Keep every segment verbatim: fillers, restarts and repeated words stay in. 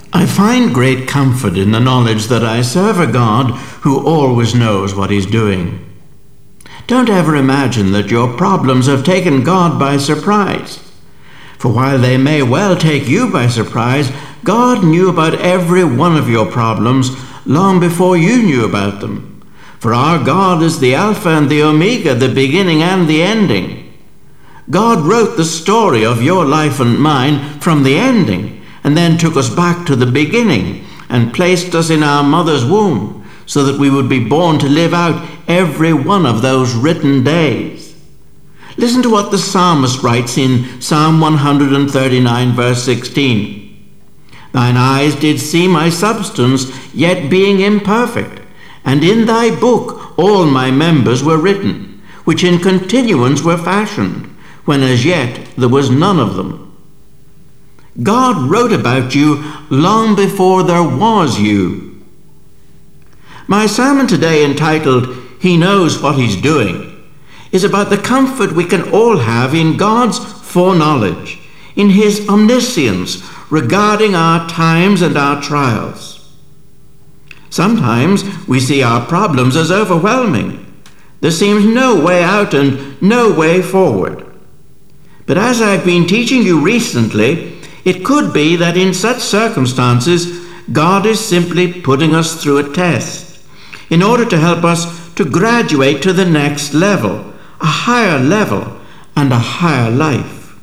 I find great comfort in the knowledge that I serve a God who always knows what he's doing. Don't ever imagine that your problems have taken God by surprise. For while they may well take you by surprise, God knew about every one of your problems long before you knew about them. For our God is the Alpha and the Omega, the beginning and the ending. God wrote the story of your life and mine from the ending, and then took us back to the beginning and placed us in our mother's womb so that we would be born to live out every one of those written days. Listen to what the psalmist writes in Psalm one thirty-nine, verse sixteen. Thine eyes did see my substance, yet being imperfect, and in thy book all my members were written, which in continuance were fashioned, when as yet there was none of them. God wrote about you long before there was you. My sermon today, entitled, He Knows What He's Doing, is about the comfort we can all have in God's foreknowledge, in His omniscience regarding our times and our trials. Sometimes we see our problems as overwhelming. There seems no way out and no way forward. But as I've been teaching you recently, it could be that in such circumstances, God is simply putting us through a test in order to help us to graduate to the next level, a higher level and a higher life.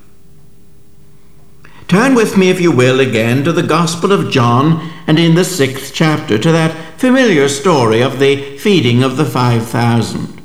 Turn with me, if you will, again to the Gospel of John, and in the sixth chapter to that familiar story of the feeding of the five thousand.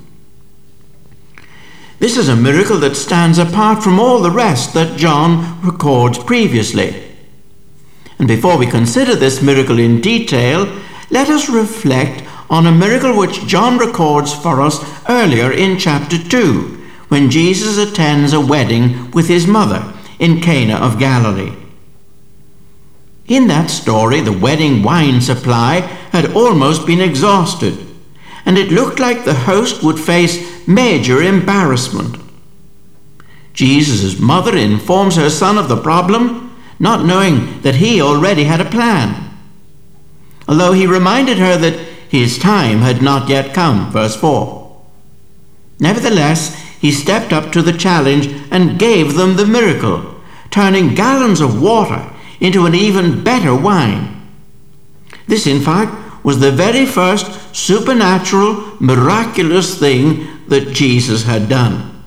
This is a miracle that stands apart from all the rest that John records previously. And before we consider this miracle in detail, let us reflect on a miracle which John records for us earlier in chapter two, when Jesus attends a wedding with his mother in Cana of Galilee. In that story, the wedding wine supply had almost been exhausted, and it looked like the host would face major embarrassment. Jesus' mother informs her son of the problem, not knowing that he already had a plan, although he reminded her that his time had not yet come, verse four. Nevertheless, he stepped up to the challenge and gave them the miracle, turning gallons of water into an even better wine. This, in fact, was the very first supernatural, miraculous thing that Jesus had done.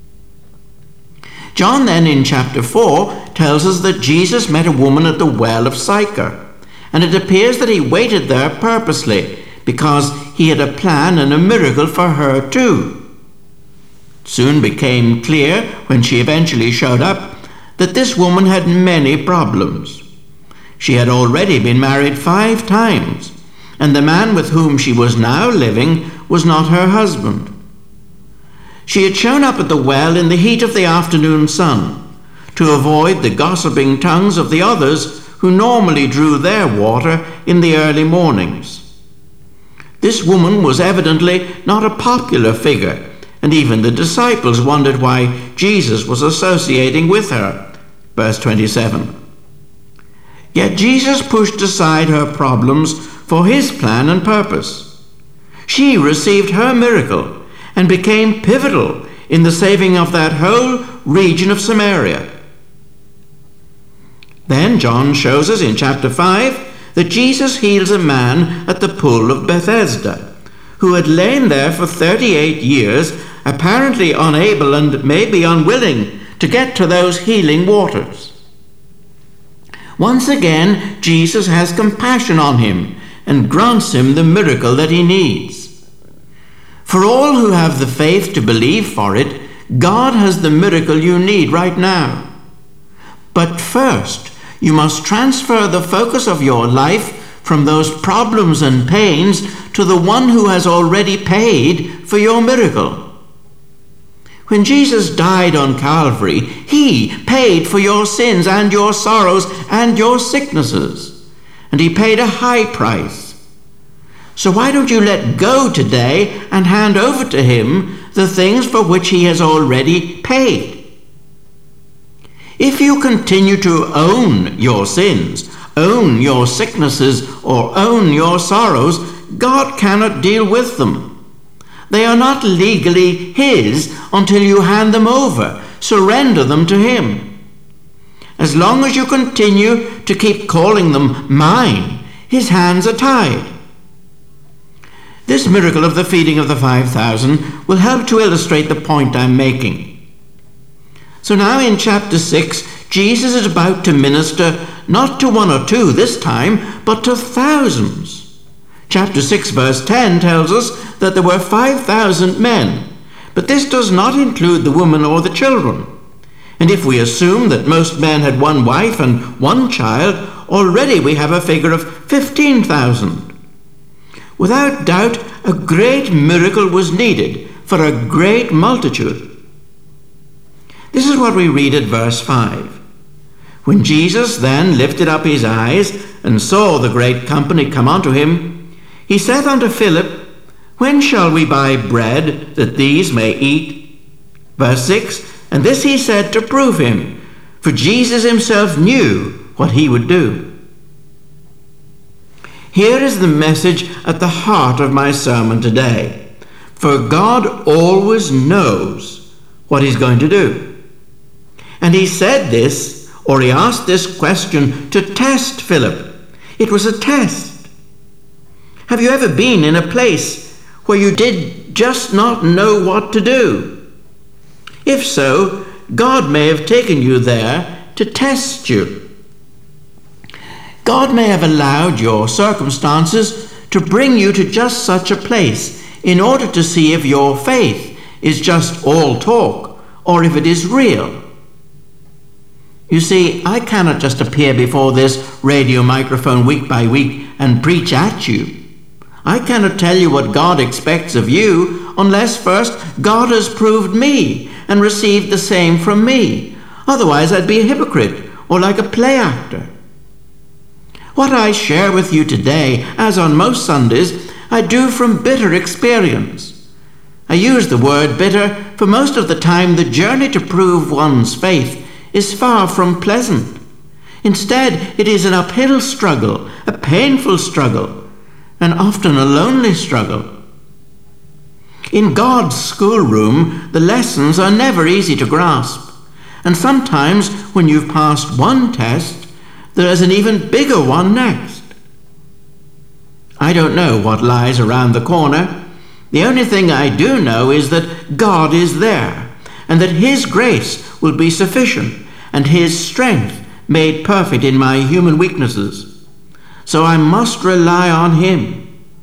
John then in chapter four tells us that Jesus met a woman at the well of Sychar, and it appears that he waited there purposely because he had a plan and a miracle for her too. It soon became clear when she eventually showed up that this woman had many problems. She had already been married five times, and the man with whom she was now living was not her husband. She had shown up at the well in the heat of the afternoon sun to avoid the gossiping tongues of the others who normally drew their water in the early mornings. This woman was evidently not a popular figure, and even the disciples wondered why Jesus was associating with her. Verse twenty-seven. Yet Jesus pushed aside her problems for his plan and purpose. She received her miracle and became pivotal in the saving of that whole region of Samaria. Then John shows us in chapter five that Jesus heals a man at the pool of Bethesda, who had lain there for thirty-eight years, apparently unable and maybe unwilling to get to those healing waters. Once again, Jesus has compassion on him and grants him the miracle that he needs. For all who have the faith to believe for it, God has the miracle you need right now. But first, you must transfer the focus of your life from those problems and pains to the one who has already paid for your miracle. When Jesus died on Calvary, he paid for your sins and your sorrows and your sicknesses, and he paid a high price. So why don't you let go today and hand over to him the things for which he has already paid? If you continue to own your sins, own your sicknesses or own your sorrows, God cannot deal with them. They are not legally His until you hand them over, surrender them to Him. As long as you continue to keep calling them mine, His hands are tied. This miracle of the feeding of the five thousand will help to illustrate the point I'm making. So now in chapter six, Jesus is about to minister not to one or two this time, but to thousands. Chapter six verse ten tells us that there were five thousand men, but this does not include the woman or the children. And if we assume that most men had one wife and one child, already we have a figure of fifteen thousand. Without doubt, a great miracle was needed for a great multitude. This is what we read at verse five. When Jesus then lifted up his eyes and saw the great company come unto him, he said unto Philip, When shall we buy bread that these may eat? Verse six, And this he said to prove him, for Jesus himself knew what he would do. Here is the message at the heart of my sermon today. For God always knows what he's going to do. And he said this, or he asked this question to test Philip. It was a test. Have you ever been in a place where you did just not know what to do? If so, God may have taken you there to test you. God may have allowed your circumstances to bring you to just such a place in order to see if your faith is just all talk or if it is real. You see, I cannot just appear before this radio microphone week by week and preach at you. I cannot tell you what God expects of you unless first God has proved me and received the same from me. Otherwise, I'd be a hypocrite or like a play actor. What I share with you today, as on most Sundays, I do from bitter experience. I use the word bitter, for most of the time the journey to prove one's faith is far from pleasant. Instead, it is an uphill struggle, a painful struggle, and often a lonely struggle. In God's schoolroom, the lessons are never easy to grasp, and sometimes when you've passed one test, there is an even bigger one next. I don't know what lies around the corner. The only thing I do know is that God is there, and that His grace will be sufficient, and His strength made perfect in my human weaknesses. So I must rely on Him.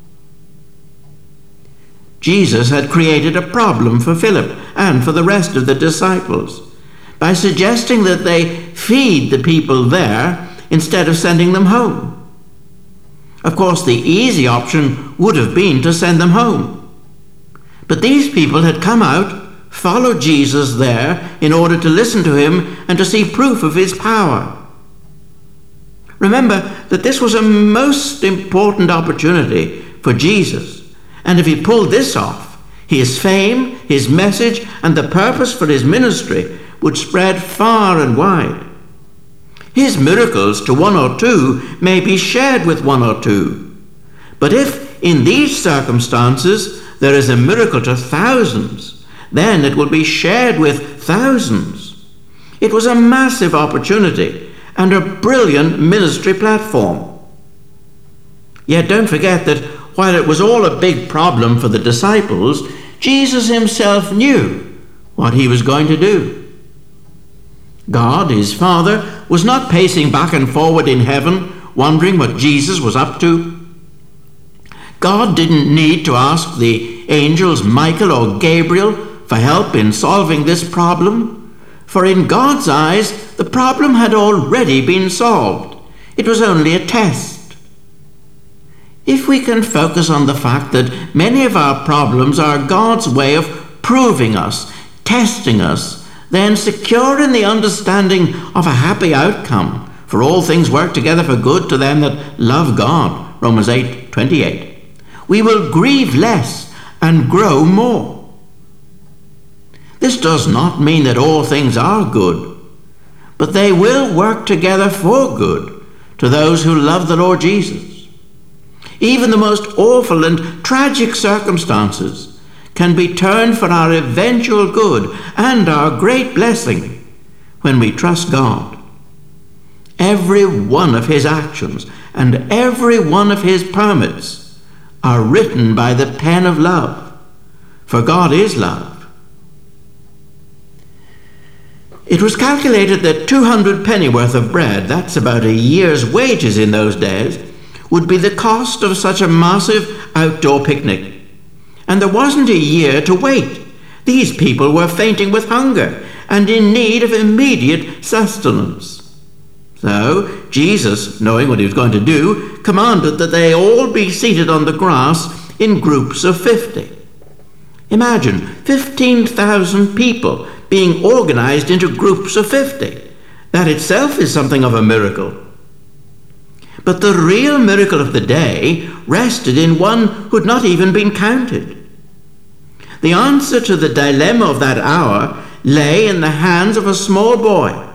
Jesus had created a problem for Philip and for the rest of the disciples by suggesting that they feed the people there instead of sending them home. Of course, the easy option would have been to send them home. But these people had come out, followed Jesus there in order to listen to him and to see proof of his power. Remember that this was a most important opportunity for Jesus, and if he pulled this off, his fame, his message, and the purpose for his ministry would spread far and wide. His miracles to one or two may be shared with one or two, but if in these circumstances there is a miracle to thousands, then it will be shared with thousands. It was a massive opportunity and a brilliant ministry platform. Yet don't forget that while it was all a big problem for the disciples, Jesus himself knew what he was going to do. God, his Father, was not pacing back and forward in heaven, wondering what Jesus was up to. God didn't need to ask the angels Michael or Gabriel for help in solving this problem, for in God's eyes, the problem had already been solved. It was only a test. If we can focus on the fact that many of our problems are God's way of proving us, testing us, then secure in the understanding of a happy outcome, for all things work together for good to them that love God, Romans eight twenty-eight, we will grieve less and grow more. This does not mean that all things are good, but they will work together for good to those who love the Lord Jesus. Even the most awful and tragic circumstances can be turned for our eventual good and our great blessing when we trust God. Every one of his actions and every one of his permits are written by the pen of love, for God is love. It was calculated that two hundred pennyworth of bread, that's about a year's wages in those days, would be the cost of such a massive outdoor picnic. And there wasn't a year to wait. These people were fainting with hunger and in need of immediate sustenance. So Jesus, knowing what he was going to do, commanded that they all be seated on the grass in groups of fifty. Imagine fifteen thousand people being organized into groups of fifty. That itself is something of a miracle. But the real miracle of the day rested in one who had not even been counted. The answer to the dilemma of that hour lay in the hands of a small boy.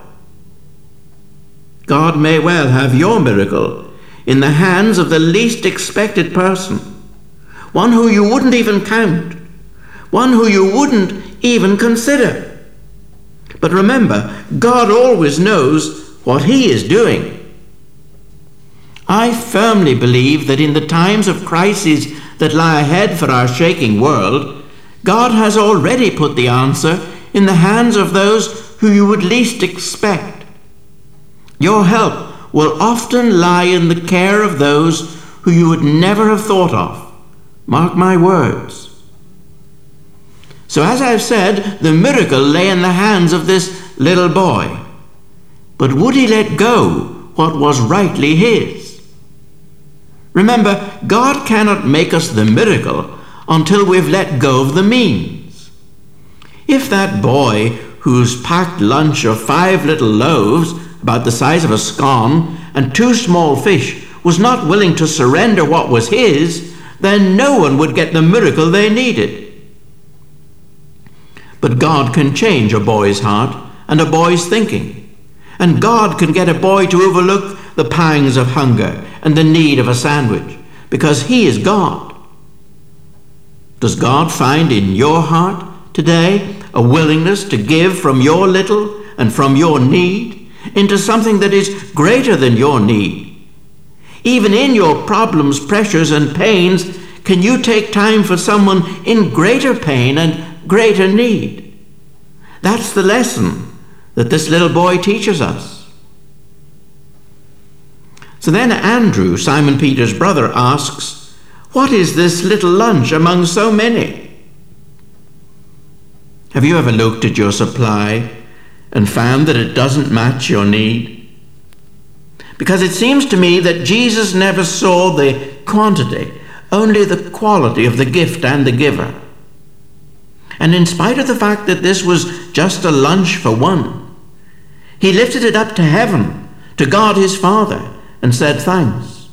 God may well have your miracle in the hands of the least expected person, one who you wouldn't even count, one who you wouldn't even consider. But remember, God always knows what he is doing. I firmly believe that in the times of crises that lie ahead for our shaking world, God has already put the answer in the hands of those who you would least expect. Your help will often lie in the care of those who you would never have thought of. Mark my words. So as I've said, the miracle lay in the hands of this little boy. But would he let go what was rightly his? Remember, God cannot make us the miracle until we've let go of the means. If that boy whose packed lunch of five little loaves, about the size of a scone, and two small fish, was not willing to surrender what was his, then no one would get the miracle they needed. But God can change a boy's heart and a boy's thinking. And God can get a boy to overlook the pangs of hunger and the need of a sandwich, because he is God. Does God find in your heart today a willingness to give from your little and from your need into something that is greater than your need? Even in your problems, pressures, and pains, can you take time for someone in greater pain and greater need? That's the lesson that this little boy teaches us. So then Andrew, Simon Peter's brother, asks, "What is this little lunch among so many?" Have you ever looked at your supply and found that it doesn't match your need? Because it seems to me that Jesus never saw the quantity, only the quality of the gift and the giver. And in spite of the fact that this was just a lunch for one, he lifted it up to heaven, to God his Father, and said thanks.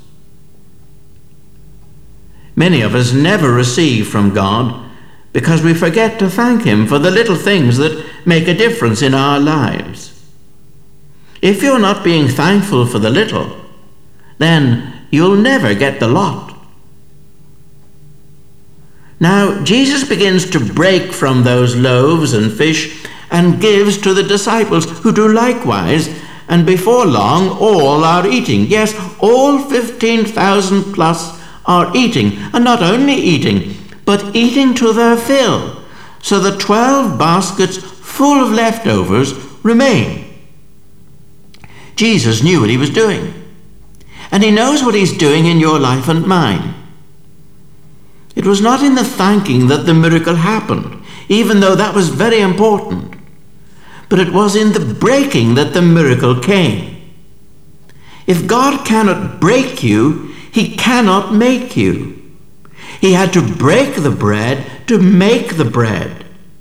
Many of us never receive from God because we forget to thank him for the little things that make a difference in our lives. If you're not being thankful for the little, then you'll never get the lot. Now, Jesus begins to break from those loaves and fish and gives to the disciples, who do likewise, and before long all are eating. Yes, all fifteen thousand plus are eating, and not only eating, but eating to their fill, so the twelve baskets full of leftovers remain. Jesus knew what he was doing, and he knows what he's doing in your life and mine. It was not in the thanking that the miracle happened, even though that was very important, but it was in the breaking that the miracle came. If God cannot break you, he cannot make you. He had to break the bread to make the bread.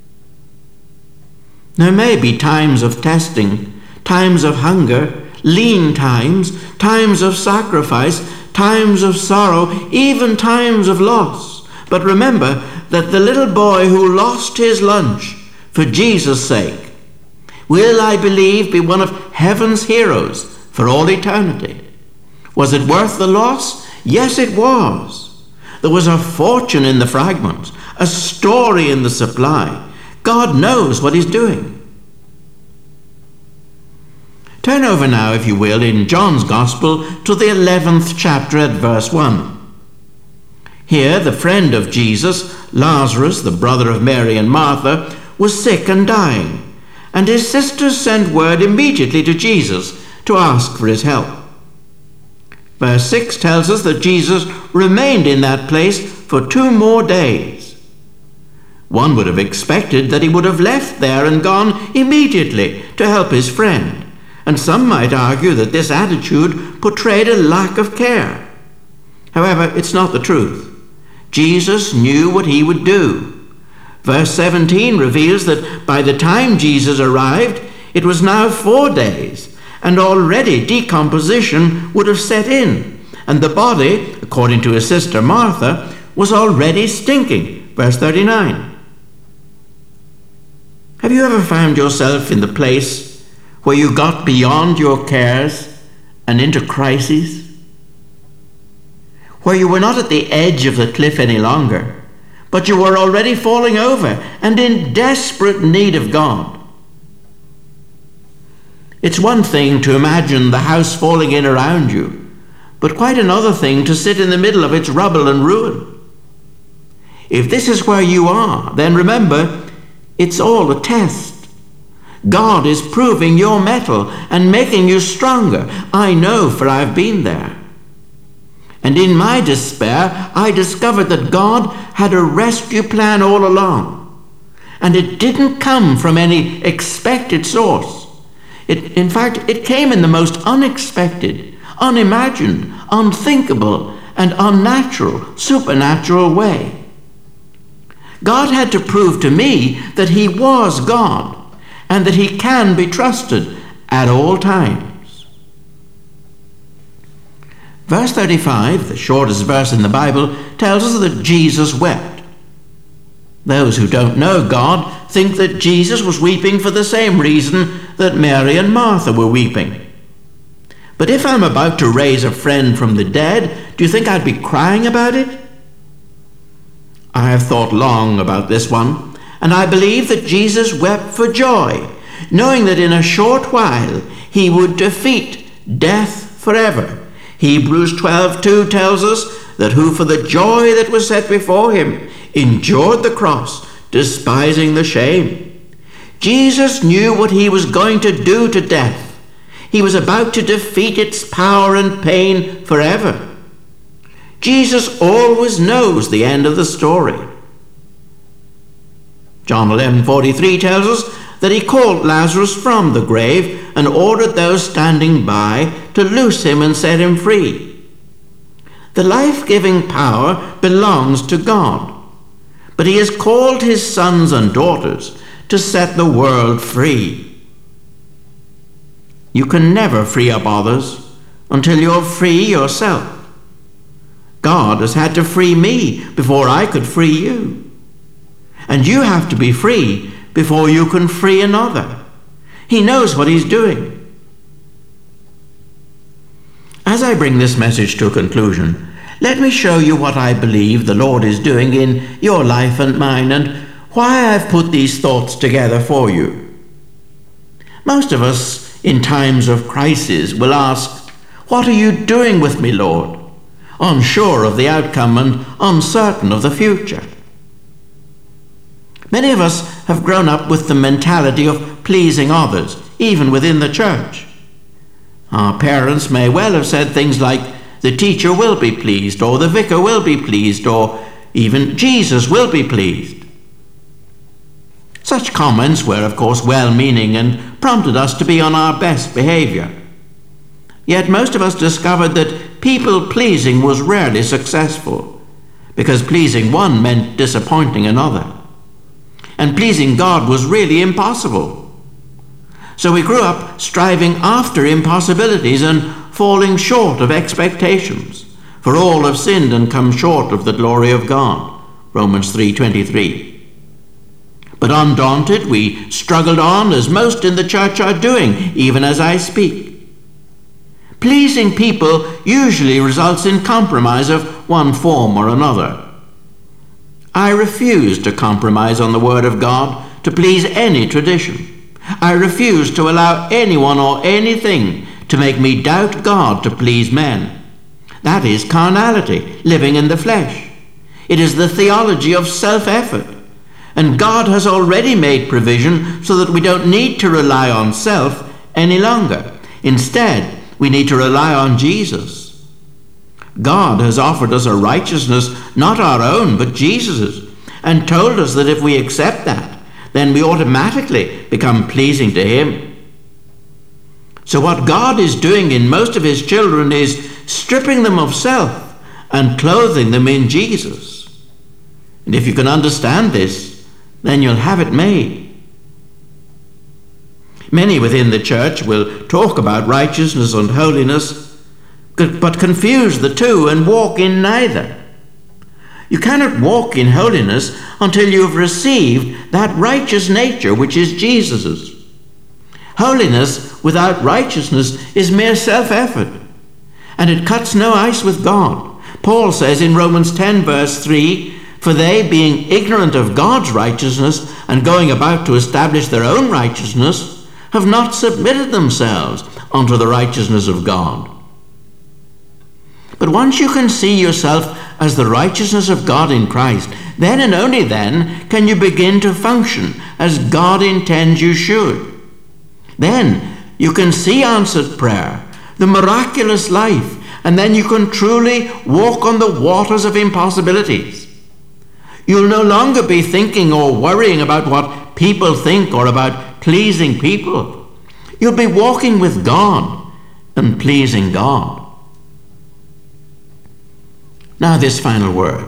There may be times of testing, times of hunger, lean times, times of sacrifice, times of sorrow, even times of loss. But remember that the little boy who lost his lunch for Jesus' sake will, I believe, be one of heaven's heroes for all eternity. Was it worth the loss? Yes, it was. There was a fortune in the fragments, a story in the supply. God knows what he's doing. Turn over now, if you will, in John's Gospel to the eleventh chapter at verse one. Here, the friend of Jesus, Lazarus, the brother of Mary and Martha, was sick and dying, and his sisters sent word immediately to Jesus to ask for his help. Verse six tells us that Jesus remained in that place for two more days. One would have expected that he would have left there and gone immediately to help his friend. And some might argue that this attitude portrayed a lack of care. However, it's not the truth. Jesus knew what he would do. Verse seventeen reveals that by the time Jesus arrived, it was now four days, and already decomposition would have set in, and the body, according to his sister Martha, was already stinking. Verse thirty-nine. Have you ever found yourself in the place where you got beyond your cares and into crises? Where you were not at the edge of the cliff any longer, but you were already falling over and in desperate need of God? It's one thing to imagine the house falling in around you, but quite another thing to sit in the middle of its rubble and ruin. If this is where you are, then remember, it's all a test. God is proving your mettle and making you stronger. I know, for I've been there. And in my despair, I discovered that God had a rescue plan all along. And it didn't come from any expected source. It, in fact, it came in the most unexpected, unimagined, unthinkable, and unnatural, supernatural way. God had to prove to me that he was God, and that he can be trusted at all times. Verse thirty-five, the shortest verse in the Bible, tells us that Jesus wept. Those who don't know God think that Jesus was weeping for the same reason that Mary and Martha were weeping. But if I'm about to raise a friend from the dead, do you think I'd be crying about it? I have thought long about this one, and I believe that Jesus wept for joy, knowing that in a short while he would defeat death forever. Hebrews twelve two tells us that who for the joy that was set before him endured the cross, despising the shame. Jesus knew what he was going to do to death. He was about to defeat its power and pain forever. Jesus always knows the end of the story. John eleven forty-three tells us that he called Lazarus from the grave and ordered those standing by to loose him and set him free. The life-giving power belongs to God, but he has called his sons and daughters to set the world free. You can never free up others until you're free yourself. God has had to free me before I could free you. And you have to be free before you can free another. He knows what he's doing. As I bring this message to a conclusion, let me show you what I believe the Lord is doing in your life and mine, and why I've put these thoughts together for you. Most of us, in times of crisis, will ask, "What are you doing with me, Lord?" unsure of the outcome and uncertain of the future. Many of us have grown up with the mentality of pleasing others, even within the church. Our parents may well have said things like, "The teacher will be pleased," or "The vicar will be pleased," or even "Jesus will be pleased." Such comments were, of course, well-meaning and prompted us to be on our best behavior. Yet most of us discovered that people-pleasing was rarely successful, because pleasing one meant disappointing another. And pleasing God was really impossible. So we grew up striving after impossibilities and falling short of expectations. For all have sinned and come short of the glory of God. Romans three twenty-three. But undaunted, we struggled on, as most in the church are doing, even as I speak. Pleasing people usually results in compromise of one form or another. I refuse to compromise on the Word of God to please any tradition. I refuse to allow anyone or anything to make me doubt God to please men. That is carnality, living in the flesh. It is the theology of self-effort. And God has already made provision so that we don't need to rely on self any longer. Instead, we need to rely on Jesus. God has offered us a righteousness not our own, but Jesus's, and told us that if we accept that, then we automatically become pleasing to Him. So what God is doing in most of His children is stripping them of self and clothing them in Jesus. And if you can understand this, then you'll have it made. Many within the church will talk about righteousness and holiness, but confuse the two and walk in neither. You cannot walk in holiness until you have received that righteous nature which is Jesus's. Holiness without righteousness is mere self-effort, and it cuts no ice with God. Paul says in Romans ten verse three, "For they, being ignorant of God's righteousness and going about to establish their own righteousness, have not submitted themselves unto the righteousness of God." But once you can see yourself as the righteousness of God in Christ, then and only then can you begin to function as God intends you should. Then you can see answered prayer, the miraculous life, and then you can truly walk on the waters of impossibilities. You'll no longer be thinking or worrying about what people think or about pleasing people. You'll be walking with God and pleasing God. Now this final word.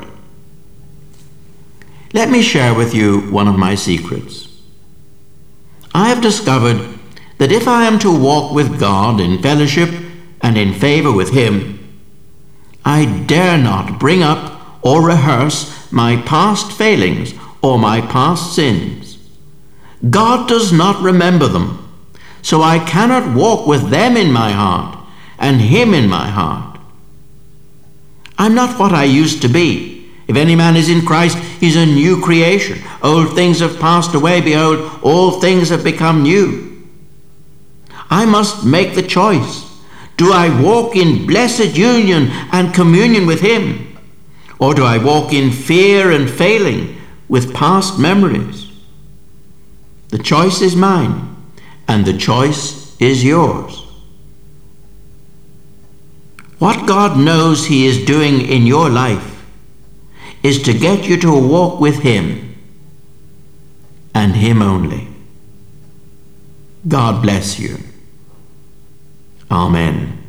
Let me share with you one of my secrets. I have discovered that if I am to walk with God in fellowship and in favor with Him, I dare not bring up or rehearse my past failings or my past sins. God does not remember them, so I cannot walk with them in my heart and Him in my heart. I'm not what I used to be. If any man is in Christ, he's a new creation. Old things have passed away. Behold, all things have become new. I must make the choice. Do I walk in blessed union and communion with Him? Or do I walk in fear and failing with past memories? The choice is mine, and the choice is yours. What God knows He is doing in your life is to get you to walk with Him and Him only. God bless you. Amen.